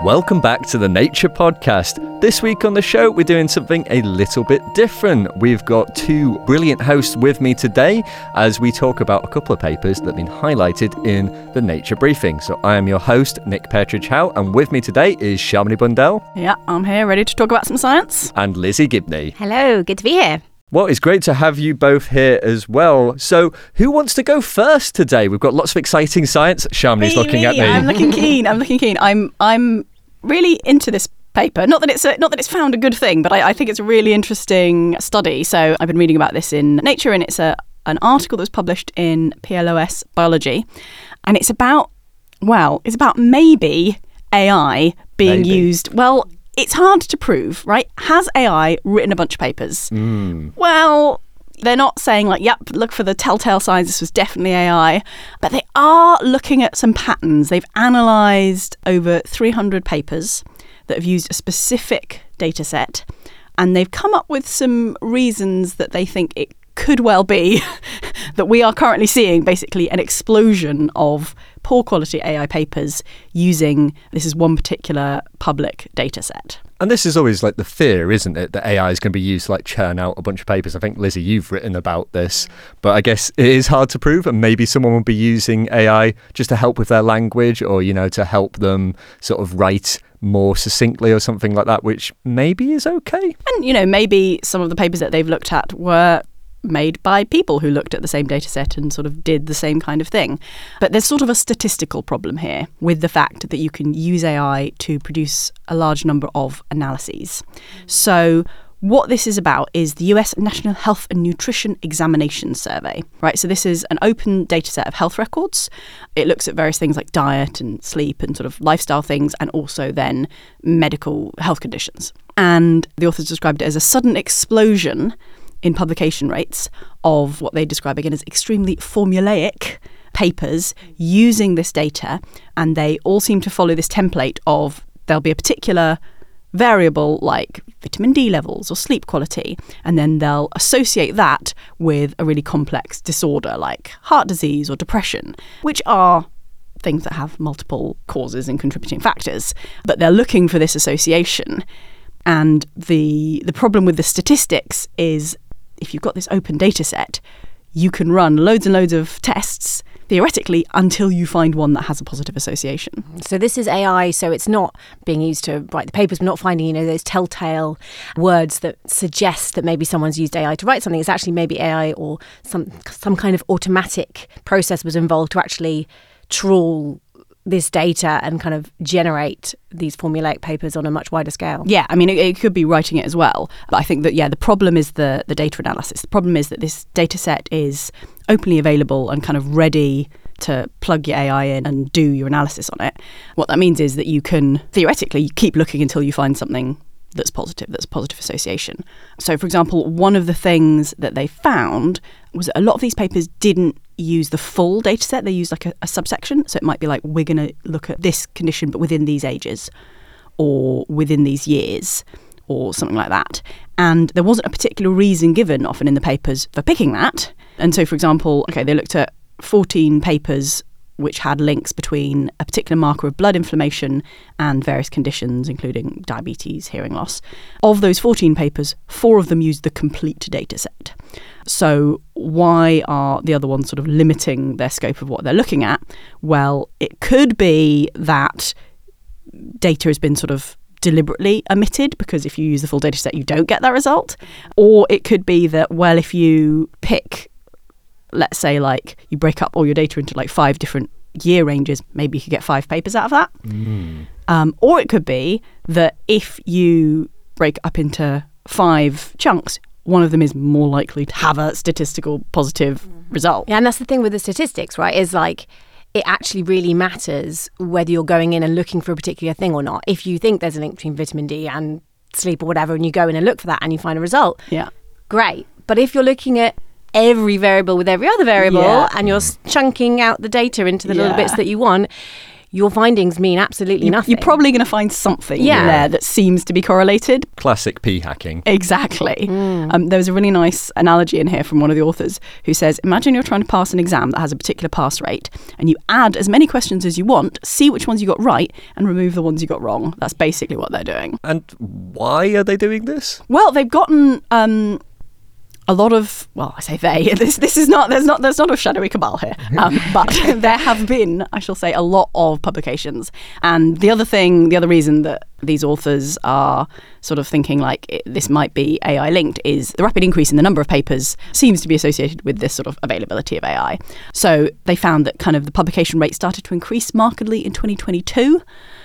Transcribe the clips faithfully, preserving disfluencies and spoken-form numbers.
Welcome back to the Nature Podcast. This week on the show, we're doing something a little bit different. We've got two brilliant hosts with me today as we talk about a couple of papers that have been highlighted in the Nature Briefing. So I am your host, Nick Petrichow, and with me today is Shamini Bundell. Yeah, I'm here ready to talk about some science. And Lizzie Gibney. Hello, good to be here. Well, it's great to have you both here as well. So who wants to go first today? We've got lots of exciting science. Shamini's me, looking me. at me. I'm looking keen. I'm looking keen. I'm I'm really into this paper. Not that it's a, not that it's found a good thing, but I, I think it's a really interesting study. So I've been reading about this in Nature, and it's a an article that was published in P L O S Biology, and it's about well, it's about maybe A I being Maybe. used. Well, it's hard to prove, right? Has A I written a bunch of papers? Mm. Well, they're not saying like, yep, look for the telltale signs, this was definitely A I. But they are looking at some patterns. They've analysed over three hundred papers that have used a specific data set. And they've come up with some reasons that they think it could well be that we are currently seeing basically an explosion of poor quality A I papers using, this is one particular public data set. And this is always like the fear, isn't it, that A I is going to be used to like churn out a bunch of papers. I think, Lizzie, you've written about this, but I guess it is hard to prove, and maybe someone will be using A I just to help with their language, or, you know, to help them sort of write more succinctly or something like that, which maybe is okay. And, you know, maybe some of the papers that they've looked at were made by people who looked at the same data set and sort of did the same kind of thing. But there's sort of a statistical problem here with the fact that you can use A I to produce a large number of analyses. So what this is about is the U S National Health and Nutrition Examination Survey, right? So this is an open data set of health records. It looks at various things like diet and sleep and sort of lifestyle things, and also then medical health conditions. And the authors described it as a sudden explosion in publication rates of what they describe again as extremely formulaic papers using this data. And they all seem to follow this template of there'll be a particular variable like vitamin D levels or sleep quality, and then they'll associate that with a really complex disorder like heart disease or depression, which are things that have multiple causes and contributing factors. But they're looking for this association. And the the problem with the statistics is if you've got this open data set, you can run loads and loads of tests, theoretically, until you find one that has a positive association. So this is A I, so it's not being used to write the papers. We're not finding, you know, those telltale words that suggest that maybe someone's used A I to write something. It's actually maybe A I or some some kind of automatic process was involved to actually trawl this data and kind of generate these formulaic papers on a much wider scale. Yeah, I mean, it, it could be writing it as well. But I think that, yeah, the problem is the, the data analysis. The problem is that this data set is openly available and kind of ready to plug your A I in and do your analysis on it. What that means is that you can, theoretically, keep looking until you find something that's positive, that's a positive association. So, for example, one of the things that they found was that a lot of these papers didn't use the full data set. They used like a, a subsection. So it might be like, we're going to look at this condition, but within these ages or within these years or something like that. And there wasn't a particular reason given often in the papers for picking that. And so, for example, okay, they looked at fourteen papers which had links between a particular marker of blood inflammation and various conditions, including diabetes, hearing loss. Of those fourteen papers, four of them used the complete data set. So why are the other ones sort of limiting their scope of what they're looking at? Well, it could be that data has been sort of deliberately omitted, because if you use the full data set, you don't get that result. Or it could be that, well, if you pick, let's say, like you break up all your data into like five different year ranges, maybe you could get five papers out of that. Mm. Um, or it could be that if you break up into five chunks, one of them is more likely to have a statistical positive result. Yeah, and that's the thing with the statistics, right, is like it actually really matters whether you're going in and looking for a particular thing or not. If you think there's a link between vitamin D and sleep or whatever, and you go in and look for that and you find a result, yeah, great. But if you're looking at every variable with every other variable, yeah, and you're chunking out the data into the little yeah. bits that you want, your findings mean absolutely you, nothing. You're probably going to find something Yeah. in there that seems to be correlated. Classic p-hacking. Exactly. Mm. Um, there was a really nice analogy in here from one of the authors who says, imagine you're trying to pass an exam that has a particular pass rate and you add as many questions as you want, see which ones you got right and remove the ones you got wrong. That's basically what they're doing. And why are they doing this? Well, they've gotten um, a lot of, well, I say they, this this is not, there's not there's not a shadowy cabal here, um, but there have been, I shall say, a lot of publications. And the other thing, the other reason that these authors are sort of thinking like it, this might be A I linked is the rapid increase in the number of papers seems to be associated with this sort of availability of A I. So they found that kind of the publication rate started to increase markedly in twenty twenty-two.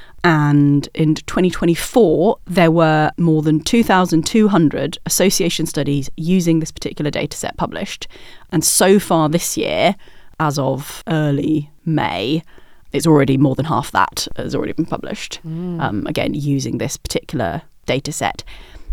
And in twenty twenty-four, there were more than two thousand two hundred association studies using this particular data set published. And so far this year, as of early May, it's already more than half that has already been published, mm. um, again, using this particular data set.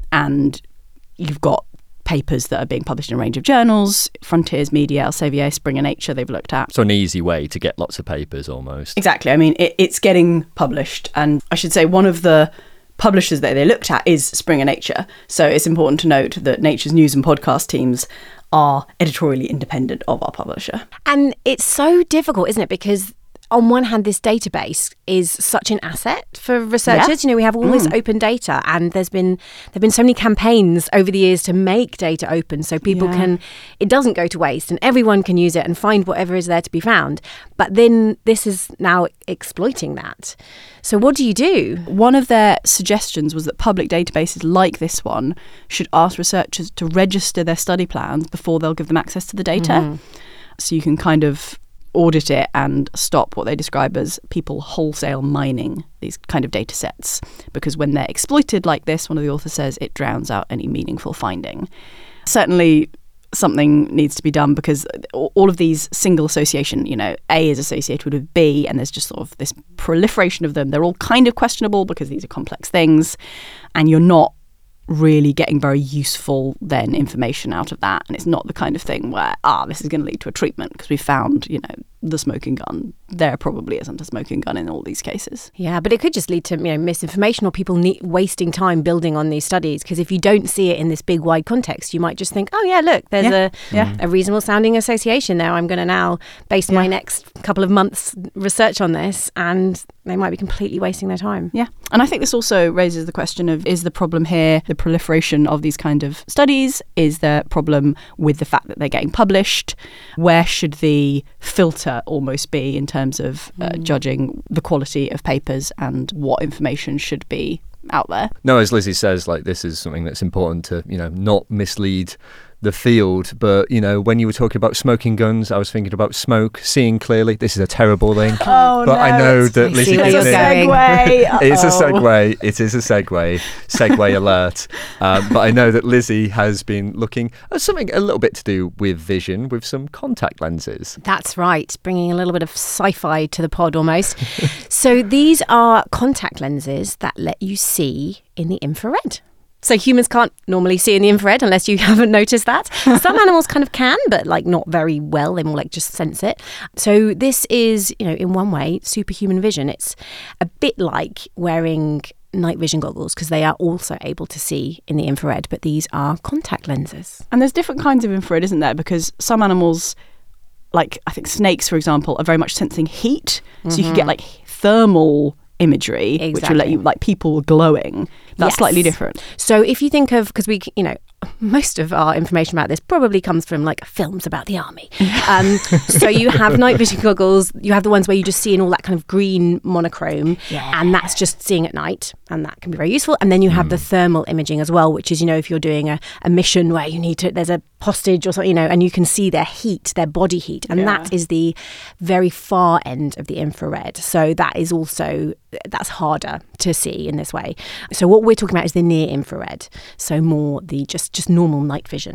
And you've got papers that are being published in a range of journals, Frontiers, Media, Elsevier, Springer Nature, they've looked at. So an easy way to get lots of papers almost. Exactly. I mean, it, it's getting published. And I should say one of the publishers that they looked at is Springer Nature. So it's important to note that Nature's news and podcast teams are editorially independent of our publisher. And it's so difficult, isn't it? Because on one hand, this database is such an asset for researchers. Yeah. You know, we have all mm. this open data, and there's been there've been so many campaigns over the years to make data open, so people yeah. can it doesn't go to waste, and everyone can use it and find whatever is there to be found. But then this is now exploiting that. So what do you do? One of their suggestions was that public databases like this one should ask researchers to register their study plans before they'll give them access to the data, mm-hmm. so you can kind of audit it and stop what they describe as people wholesale mining these kind of data sets. Because when they're exploited like this, one of the authors says it drowns out any meaningful finding. Certainly something needs to be done because all of these single association, you know, A is associated with B and there's just sort of this proliferation of them. They're all kind of questionable because these are complex things and you're not really getting very useful then information out of that. And it's not the kind of thing where, ah, this is going to lead to a treatment because we found, you know, the smoking gun. There probably isn't a smoking gun in all these cases. Yeah, but it could just lead to, you know, misinformation or people need, wasting time building on these studies, because if you don't see it in this big wide context, you might just think, oh yeah, look, there's yeah. a yeah. a reasonable sounding association there. I'm going to now base yeah. my next couple of months research on this, and they might be completely wasting their time. Yeah, and I think this also raises the question of, is the problem here the proliferation of these kind of studies? Is the problem with the fact that they're getting published? Where should the filter almost be in terms of uh, mm. judging the quality of papers and what information should be out there? No, as Lizzie says, like this is something that's important to, you know, not mislead the field. But, you know, when you were talking about smoking guns, I was thinking about smoke, seeing clearly. This is a terrible link. Oh, but no, I know that Lizzie it's did a it. segue. It's a segue. It is a segue. Segue alert. Um, but I know that Lizzie has been looking at something a little bit to do with vision with some contact lenses. That's right. Bringing a little bit of sci-fi to the pod almost. So these are contact lenses that let you see in the infrared. So humans can't normally see in the infrared unless you haven't noticed that. Some animals kind of can, but like not very well. They more like just sense it. So this is, you know, in one way, superhuman vision. It's a bit like wearing night vision goggles because they are also able to see in the infrared, but these are contact lenses. And there's different kinds of infrared, isn't there? Because some animals, like I think snakes, for example, are very much sensing heat. So mm-hmm. you can get like thermal imagery, exactly. which will let you, like people glowing. That's yes. slightly different. So if you think of, because we, you know, most of our information about this probably comes from like films about the army. Um, so you have night vision goggles, you have the ones where you just see in all that kind of green monochrome, yeah. and that's just seeing at night, and that can be very useful. And then you have mm. the thermal imaging as well, which is, you know, if you're doing a, a mission where you need to, there's a hostage or something, you know, and you can see their heat, their body heat, and yeah. that is the very far end of the infrared. So that is also, that's harder to see in this way. So what we're talking about is the near infrared, so more the just just normal night vision.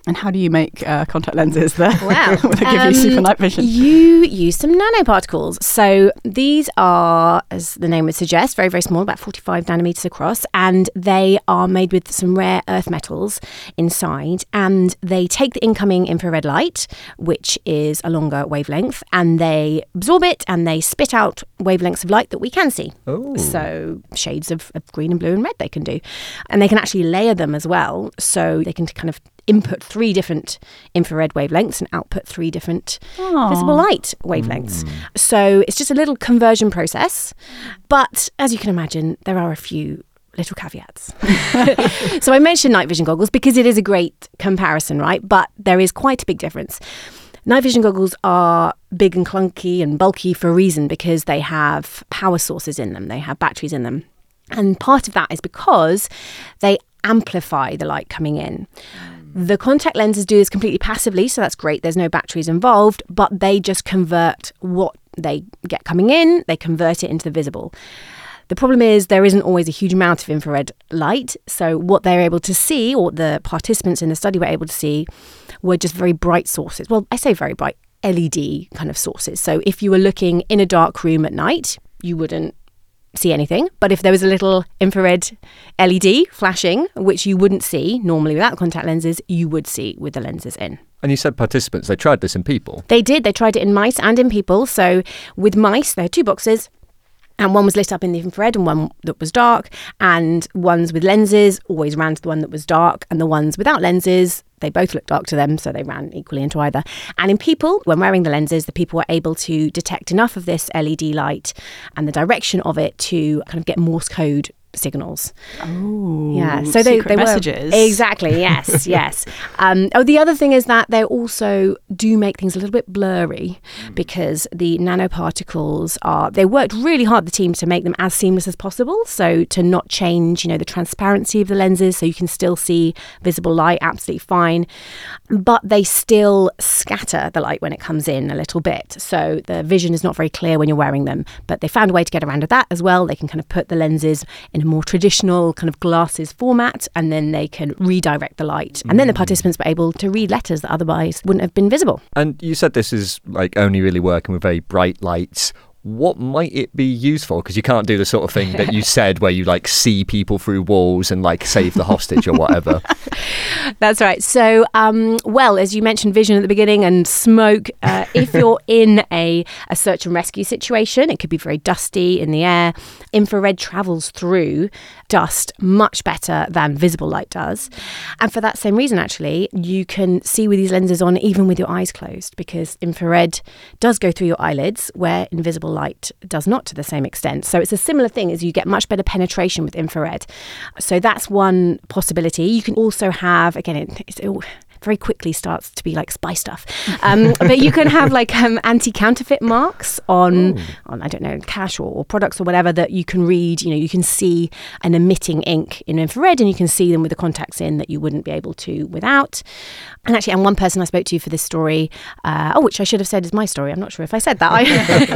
And how do you make uh, contact lenses that, Wow. that give um, you super night vision? You use some nanoparticles. So these are, as the name would suggest, very, very small, about forty-five nanometers across, and they are made with some rare earth metals inside, and they take the incoming infrared light, which is a longer wavelength, and they absorb it and they spit out wavelengths of light that we can see. Oh. So shades of, of green and blue and red they can do. And they can actually layer them as well, so they can kind of input three different infrared wavelengths and output three different Aww. visible light wavelengths. Mm. So it's just a little conversion process. But as you can imagine, there are a few little caveats. So I mentioned night vision goggles because it is a great comparison, right? But there is quite a big difference. Night vision goggles are big and clunky and bulky for a reason, because they have power sources in them. They have batteries in them. And part of that is because they amplify the light coming in. The contact lenses do this completely passively, so that's great. There's no batteries involved, but they just convert what they get coming in, they convert it into the visible. The problem is there isn't always a huge amount of infrared light, so what they're able to see, or the participants in the study were able to see, were just very bright sources. Well, I say very bright, L E D kind of sources. So if you were looking in a dark room at night, you wouldn't see anything. But if there was a little infrared L E D flashing, which you wouldn't see normally without contact lenses, you would see with the lenses in. And you said participants, they tried this in people. They did. They tried it in mice and in people. So with mice, there are two boxes. And one was lit up in the infrared and one that was dark. And ones with lenses always ran to the one that was dark. And the ones without lenses, they both looked dark to them, so they ran equally into either. And in people, when wearing the lenses, the people were able to detect enough of this L E D light and the direction of it to kind of get Morse code signals. Oh, yeah. So they, secret they messages. were exactly yes, yes. Um, oh, the other thing is that they also do make things a little bit blurry because the nanoparticles are. They worked really hard, the team, to make them as seamless as possible. So to not change, you know, the transparency of the lenses, so you can still see visible light absolutely fine, but they still scatter the light when it comes in a little bit. So the vision is not very clear when you're wearing them. But they found a way to get around that as well. They can kind of put the lenses in a more traditional kind of glasses format, and then they can redirect the light. And then the participants were able to read letters that otherwise wouldn't have been visible. And you said this is like only really working with very bright lights. What might it be used for? Because you can't do the sort of thing that you said where you like see people through walls and like save the hostage or whatever. That's right. So, um, well, as you mentioned vision at the beginning and smoke, uh, if you're in a, a search and rescue situation, it could be very dusty in the air. Infrared travels through dust much better than visible light does. And for that same reason, actually, you can see with these lenses on even with your eyes closed, because infrared does go through your eyelids where invisible light does not to the same extent. So it's a similar thing, as you get much better penetration with infrared. So that's one possibility. You can also have, again, it, it's all very quickly starts to be like spy stuff. Um, but you can have like um, anti-counterfeit marks on, Ooh. on I don't know, cash or, or products or whatever that you can read. You know, you can see an emitting ink in infrared, and you can see them with the contacts in that you wouldn't be able to without. And actually, and one person I spoke to for this story, uh, oh, which I should have said is my story. I'm not sure if I said that. I,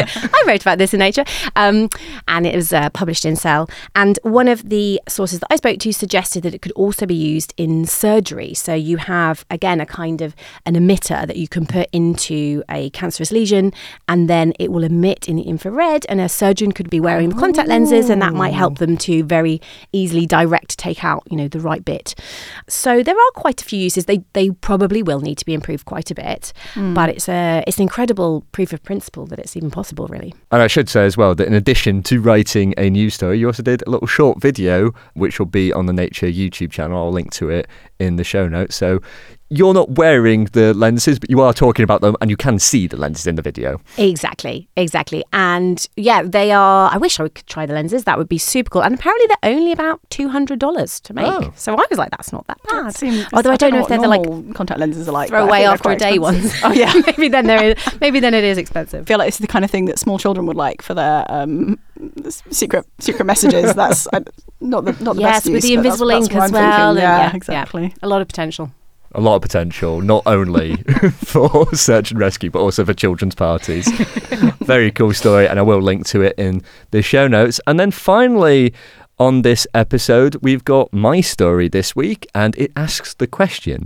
I wrote about this in Nature, um, and it was uh, published in Cell. And one of the sources that I spoke to suggested that it could also be used in surgery. So you have, again, a kind of an emitter that you can put into a cancerous lesion, and then it will emit in the infrared, and a surgeon could be wearing the contact lenses, and that might help them to very easily direct take out, you know, the right bit. So there are quite a few uses. They they probably will need to be improved quite a bit, mm. but it's a it's an incredible proof of principle that it's even possible, really. And I should say as well that in addition to writing a news story, you also did a little short video, which will be on the Nature YouTube channel. I'll link to it in the show notes. So you're not wearing the lenses, but you are talking about them, and you can see the lenses in the video. Exactly, exactly. And yeah, they are, I wish I could try the lenses. That would be super cool. And apparently they're only about two hundred dollars to make. Oh. So I was like, that's not that bad. That seems, Although I don't, I don't know, know if they're the like contact lenses are like throw away after a day ones. Oh yeah. maybe then they're maybe then it is expensive. I feel like it's the kind of thing that small children would like for their um, secret secret messages. That's I, not the not the yes, best use. Yes, with the invisible ink as well. Yeah, yeah, exactly. Yeah, a lot of potential. A lot of potential, not only for search and rescue, but also for children's parties. Very cool story, and I will link to it in the show notes. And then finally, on this episode, we've got my story this week, and it asks the question,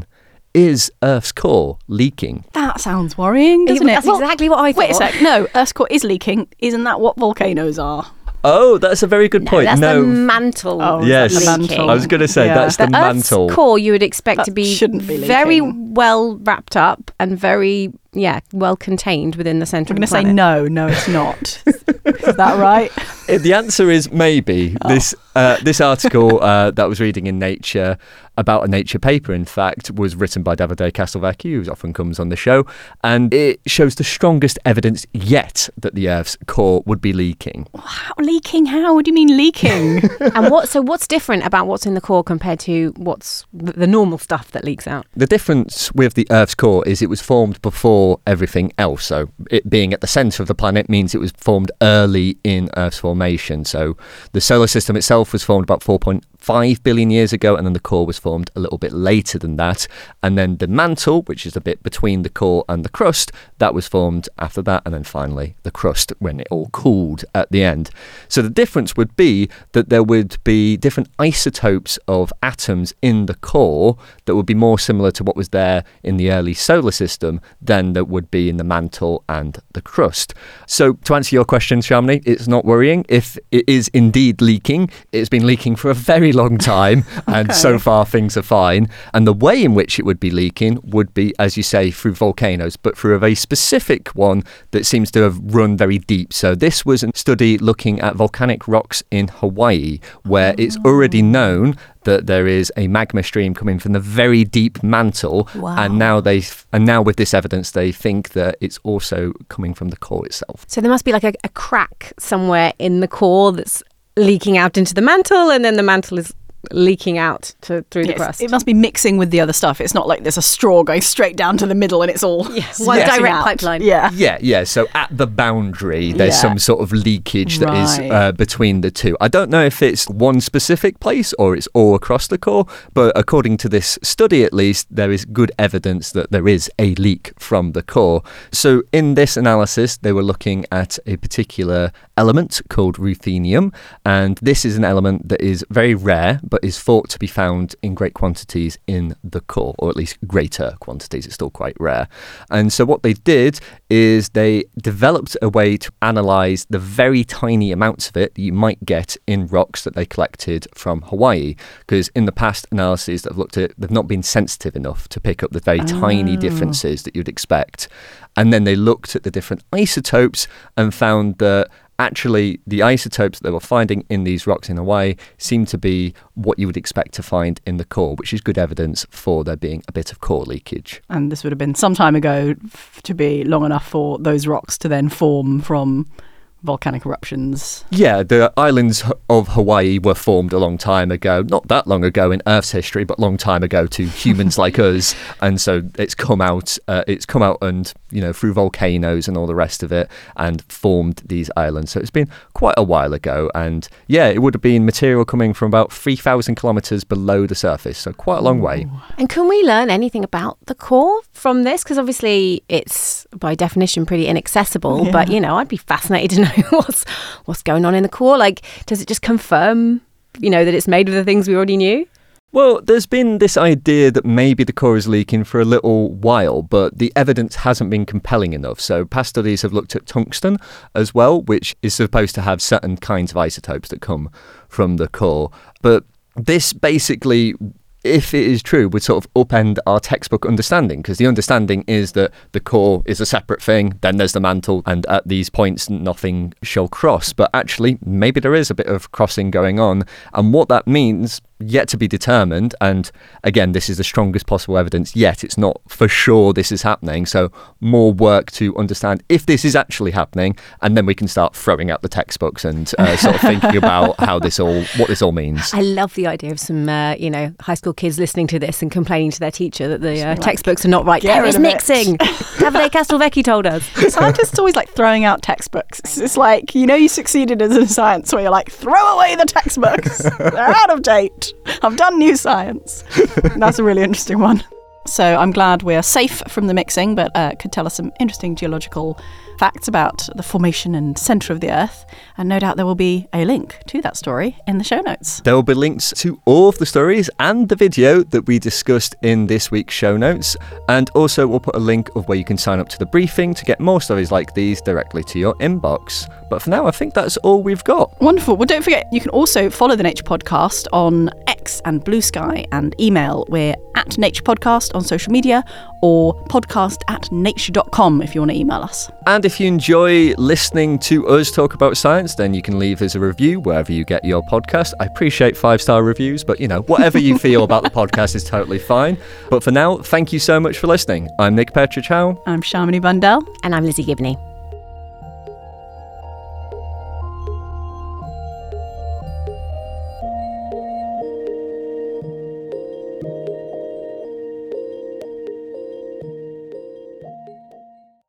is Earth's core leaking? That sounds worrying, doesn't it? That's exactly what I thought. Wait a sec. No, Earth's core is leaking. Isn't that what volcanoes are? Oh, that's a very good No, point. that's no. the mantle. Oh, Yes, that's the mantle. I was going to say Yeah. that's the, The mantle. Earth's core you would expect That to be, shouldn't be very leaking. well wrapped up and very, yeah, well contained within the centre I'm of going the to say planet. no. No, it's not. Is that right? Uh, The answer is maybe. Oh. This uh, this article uh, that I was reading in Nature, about a Nature paper, in fact, was written by Davide Castelvecchi, who often comes on the show, and it shows the strongest evidence yet that the Earth's core would be leaking. How leaking? How? What do you mean leaking? And what? So what's different about what's in the core compared to what's the the normal stuff that leaks out? The difference with the Earth's core is it was formed before everything else. So it being at the centre of the planet means it was formed early in Earth's formation. So the solar system itself was formed about four point five billion years ago, and then the core was formed a little bit later than that. And then the mantle, which is the bit between the core and the crust, that was formed after that. And then finally the crust when it all cooled at the end. So the difference would be that there would be different isotopes of atoms in the core that would be more similar to what was there in the early solar system than that would be in the mantle and the crust. So to answer your question, Shamini, it's not worrying. If it is indeed leaking, it's been leaking for a very long time, and Okay. so far things are fine. And the way in which it would be leaking would be, as you say, through volcanoes, but through a very specific one that seems to have run very deep. So this was a study looking at volcanic rocks in Hawaii, where it's already known that there is a magma stream coming from the very deep mantle, Wow. and now they and now with this evidence they think that it's also coming from the core itself. So there must be like a, a crack somewhere in the core that's leaking out into the mantle, and then the mantle is leaking out to through the Yes, crust. it must be mixing with the other stuff. It's not like there's a straw going straight down to the middle and it's all one splitting direct out. pipeline. Yeah. Yeah, yeah. So at the boundary, there's Yeah. some sort of leakage that is Right. uh, between the two. I don't know if it's one specific place or it's all across the core, but according to this study, at least, there is good evidence that there is a leak from the core. So in this analysis, they were looking at a particular element called ruthenium, and this is an element that is very rare, but is thought to be found in great quantities in the core, or at least greater quantities. It's still quite rare. And so what they did is they developed a way to analyze the very tiny amounts of it that you might get in rocks that they collected from Hawaii. Because in the past analyses that have looked at it, they've not been sensitive enough to pick up the very tiny differences that you'd expect. And then they looked at the different isotopes and found that actually the isotopes that they were finding in these rocks in Hawaii seem to be what you would expect to find in the core, which is good evidence for there being a bit of core leakage. And this would have been some time ago f- to be long enough for those rocks to then form from volcanic eruptions. Yeah, the islands h- of Hawaii were formed a long time ago, not that long ago in Earth's history, but long time ago to humans like us. And so it's come out, uh, it's come out and, you know, through volcanoes and all the rest of it and formed these islands. So it's been quite a while ago. And yeah, it would have been material coming from about three thousand kilometres below the surface. So quite a long way. And can we learn anything about the core from this? Because obviously it's by definition pretty inaccessible, Yeah. but you know, I'd be fascinated to know what's what's going on in the core. Like, does it just confirm, you know, that it's made of the things we already knew? Well, there's been this idea that maybe the core is leaking for a little while, but the evidence hasn't been compelling enough. So past studies have looked at tungsten as well, which is supposed to have certain kinds of isotopes that come from the core. But this basically, if it is true, would sort of upend our textbook understanding, because the understanding is that the core is a separate thing, then there's the mantle, and at these points nothing shall cross. But actually, maybe there is a bit of crossing going on, and what that means, yet to be determined. And again, this is the strongest possible evidence yet. It's not for sure this is happening, so more work to understand if this is actually happening, and then we can start throwing out the textbooks and uh, sort of thinking about how this all, what this all means. I love the idea of some, uh, you know, high school kids listening to this and complaining to their teacher that the uh, like, textbooks are not right. get There rid is of it. mixing. Davide Castelvecchi told us. Scientists always like throwing out textbooks. It's, it's like, you know, you succeeded as a science where you're like, throw away the textbooks. They're out of date. I've done new science. That's a really interesting one. So I'm glad we're safe from the mixing, but uh, could tell us some interesting geological facts about the formation and centre of the Earth. And no doubt there will be a link to that story in the show notes. There will be links to all of the stories and the video that we discussed in this week's show notes. And also we'll put a link of where you can sign up to the briefing to get more stories like these directly to your inbox. But for now, I think that's all we've got. Wonderful. Well, don't forget, you can also follow the Nature Podcast on X and Blue Sky and email. We're at Nature Podcast on social media, or podcast at nature dot com if you want to email us. And if you enjoy listening to us talk about science, then you can leave us a review wherever you get your podcast. I appreciate five-star reviews, but, you know, whatever you feel about the podcast is totally fine. But for now, thank you so much for listening. I'm Nick Petrichow. I'm Shamini Bundell. And I'm Lizzie Gibney.